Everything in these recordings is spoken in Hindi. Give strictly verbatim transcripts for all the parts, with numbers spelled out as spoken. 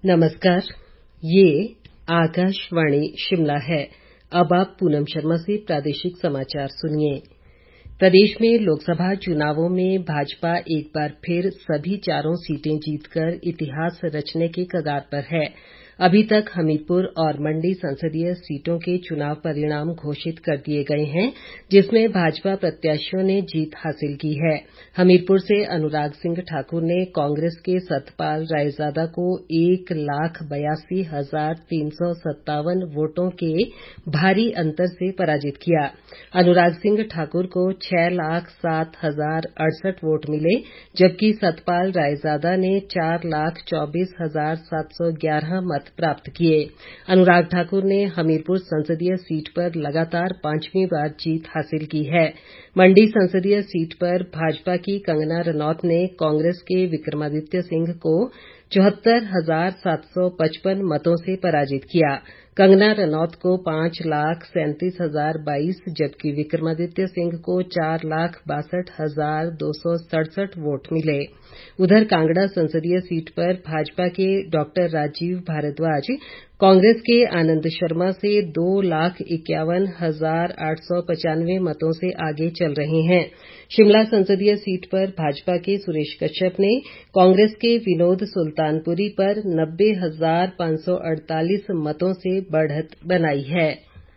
नमस्कार, ये आकाशवाणी शिमला है। अब आप पूनम शर्मा से प्रादेशिक समाचार सुनिए। प्रदेश में लोकसभा चुनावों में भाजपा एक बार फिर सभी चारों सीटें जीतकर इतिहास रचने के कगार पर है। अभी तक हमीरपुर और मंडी संसदीय सीटों के चुनाव परिणाम घोषित कर दिए गए हैं, जिसमें भाजपा प्रत्याशियों ने जीत हासिल की है। हमीरपुर से अनुराग सिंह ठाकुर ने कांग्रेस के सतपाल रायजादा को एक लाख बयासी हजार तीन सौ सत्तावन वोटों के भारी अंतर से पराजित किया। अनुराग सिंह ठाकुर को छह लाख सात हजार अड़सठ वोट मिले, जबकि सतपाल रायजादा ने चार लाख चौबीस हजार सात सौ ग्यारह मत प्राप्त किए। अनुराग ठाकुर ने हमीरपुर संसदीय सीट पर लगातार पांचवीं बार जीत हासिल की है। मंडी संसदीय सीट पर भाजपा की कंगना रनौत ने कांग्रेस के विक्रमादित्य सिंह को चौहत्तर हजार सात सौ पचपन मतों से पराजित किया। कंगना रनौत को पांच लाख सैंतीस हजार बाईस जबकि विक्रमादित्य सिंह को चार लाख बासठ हजार दो सौ सड़सठ वोट मिले। उधर कांगड़ा संसदीय सीट पर भाजपा के डॉक्टर राजीव भारद्वाज कांग्रेस के आनंद शर्मा से दो लाख इक्यावन हजार आठ सौ पचानवे मतों से आगे चल रहे हैं। शिमला संसदीय सीट पर भाजपा के सुरेश कश्यप ने कांग्रेस के विनोद सुल्तानपुरी पर नब्बे हजार पांच सौ अड़तालीस मतों से बढ़त बनाई है।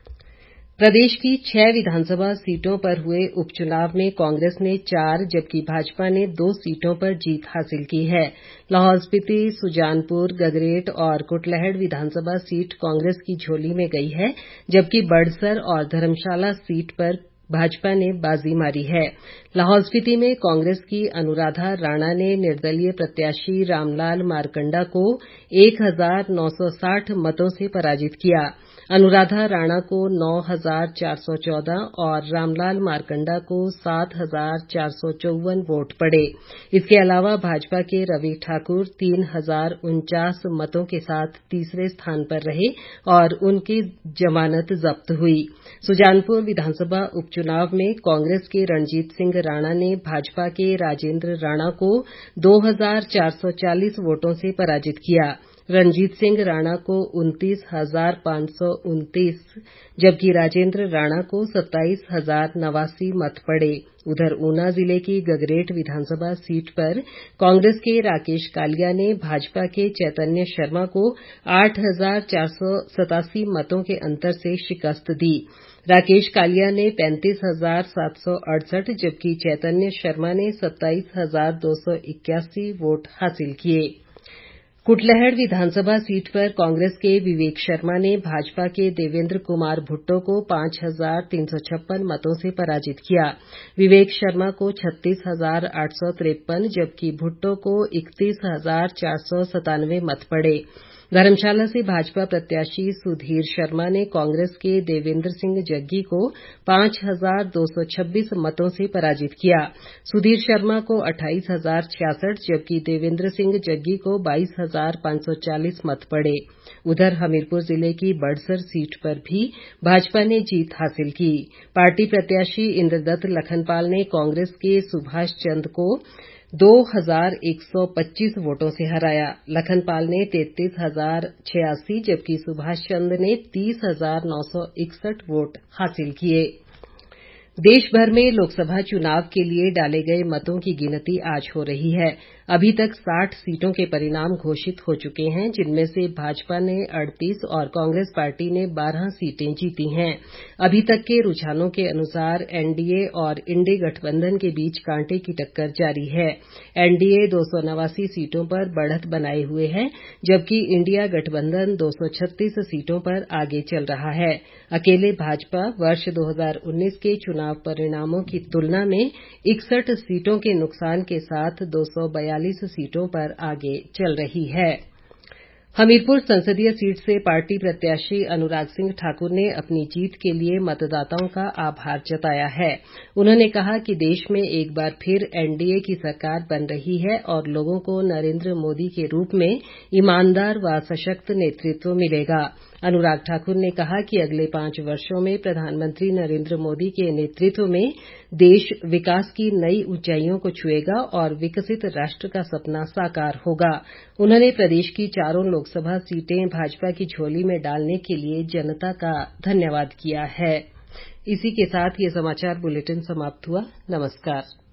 प्रदेश की छह विधानसभा सीटों पर हुए उपचुनाव में कांग्रेस ने चार जबकि भाजपा ने दो सीटों पर जीत हासिल की है। लाहौल स्पीति, सुजानपुर, गगरेट और कुटलैहड़ विधानसभा सीट कांग्रेस की झोली में गई है, जबकि बड़सर और धर्मशाला सीट पर भाजपा ने बाजी मारी है। लाहौल स्पीति में कांग्रेस की अनुराधा राणा ने निर्दलीय प्रत्याशी रामलाल मारकंडा को एक हजार नौ सौ साठ मतों से पराजित किया। अनुराधा राणा को नौ हजार चार सौ चौदह और रामलाल मारकंडा को सात हजार चार सौ चौवन वोट पड़े। इसके अलावा भाजपा के रवि ठाकुर तीन हजार उनचास मतों के साथ तीसरे स्थान पर रहे और उनकी जमानत जब्त हुई। सुजानपुर विधानसभा उपचुनाव में कांग्रेस के रणजीत सिंह राणा ने भाजपा के राजेंद्र राणा को दो हजार चार सौ चालीस वोटों से पराजित किया। रणजीत सिंह राणा को उनतीस हजार पांच सौ उनतीस जबकि राजेंद्र राणा को सत्ताईस हजार नवासी मत पड़े। उधर ऊना जिले की गगरेट विधानसभा सीट पर कांग्रेस के राकेश कालिया ने भाजपा के चैतन्य शर्मा को आठ हजार चार सौ सतासी मतों के अंतर से शिकस्त दी। राकेश कालिया ने पैंतीस हजार सात सौ अड़सठ जबकि चैतन्य शर्मा ने सत्ताईस हजार दो सौ इक्यासी वोट हासिल किए। कुटलैहड़ विधानसभा सीट पर कांग्रेस के विवेक शर्मा ने भाजपा के देवेंद्र कुमार भुट्टो को पांच हजार तीन सौ छप्पन मतों से पराजित किया। विवेक शर्मा को छत्तीस हजार आठ सौ तिरपन जबकि भुट्टो को इकतीस हजार चार सौ सतानवे मत पड़े। धर्मशाला से भाजपा प्रत्याशी सुधीर शर्मा ने कांग्रेस के देवेंद्र सिंह जग्गी को पांच हजार दो सौ छब्बीस मतों से पराजित किया। सुधीर शर्मा को अट्ठाईस हजार छियासठ जबकि देवेंद्र सिंह जग्गी को बाईस हजार पांच सौ चालीस मत पड़े। उधर हमीरपुर जिले की बड़सर सीट पर भी भाजपा ने जीत हासिल की। पार्टी प्रत्याशी इंद्रदत्त लखनपाल ने कांग्रेस के सुभाष चंद को दो हजार एक सौ पच्चीस वोटों से हराया। लखनपाल ने तैंतीस हजार छियासी जबकि सुभाष चंद ने तीस हजार नौ सौ इकसठ वोट हासिल किए। देश भर में लोकसभा चुनाव के लिए डाले गए मतों की गिनती आज हो रही है। अभी तक साठ सीटों के परिणाम घोषित हो चुके हैं, जिनमें से भाजपा ने अड़तीस और कांग्रेस पार्टी ने बारह सीटें जीती हैं। अभी तक के रुझानों के अनुसार एनडीए और इंडी गठबंधन के बीच कांटे की टक्कर जारी है। एनडीए दो सौ नवासी सीटों पर बढ़त बनाए हुए है, जबकि इंडिया गठबंधन दो सौ छत्तीस सीटों पर आगे चल रहा है। अकेले भाजपा वर्ष दो हजार उन्नीस के चुनाव परिणामों की तुलना में इकसठ सीटों के नुकसान के साथ दो सौ बयालीस सीटों पर आगे चल रही है। हमीरपुर संसदीय सीट से पार्टी प्रत्याशी अनुराग सिंह ठाकुर ने अपनी जीत के लिए मतदाताओं का आभार जताया है। उन्होंने कहा कि देश में एक बार फिर एनडीए की सरकार बन रही है और लोगों को नरेंद्र मोदी के रूप में ईमानदार व सशक्त नेतृत्व मिलेगा। अनुराग ठाकुर ने कहा कि अगले पांच वर्षों में प्रधानमंत्री नरेंद्र मोदी के नेतृत्व में देश विकास की नई ऊंचाइयों को छुएगा और विकसित राष्ट्र का सपना साकार होगा। उन्होंने प्रदेश की चारों लोकसभा सीटें भाजपा की झोली में डालने के लिए जनता का धन्यवाद किया है। इसी के साथ ये समाचार बुलेटिन समाप्त हुआ। नमस्कार।